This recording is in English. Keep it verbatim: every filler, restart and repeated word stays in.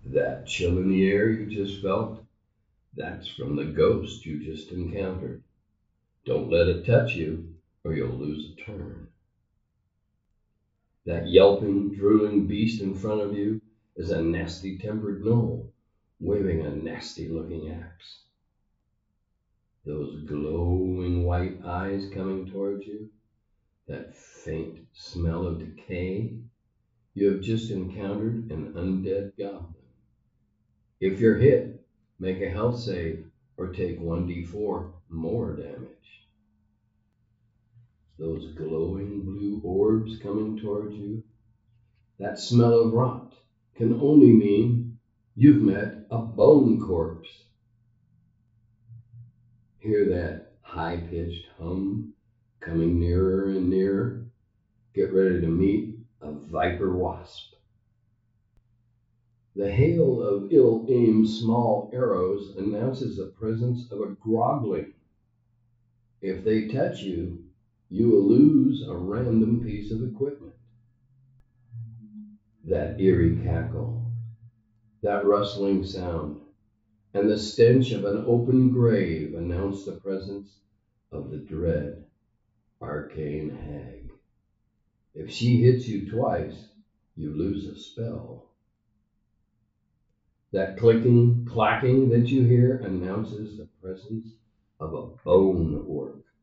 That chill in the air you just felt, that's from the ghost you just encountered. Don't let it touch you, or you'll lose a turn. That yelping, drooling beast in front of you is a nasty tempered gnoll waving a nasty looking axe. Those glowing white eyes coming towards you, that faint smell of decay, you have just encountered an undead goblin. If you're hit, make a health save or take one d four more damage. Those glowing blue orbs coming towards you, that smell of rot can only mean you've met a bone corpse. Hear that high-pitched hum coming nearer and nearer. Get ready to meet a viper wasp. The hail of ill-aimed small arrows announces the presence of a grogling. If they touch you, you will lose a random piece of equipment. That eerie cackle, that rustling sound, and the stench of an open grave announce the presence of the dread arcane hag. If she hits you twice, you lose a spell. That clicking, clacking that you hear announces the presence of a bone orc.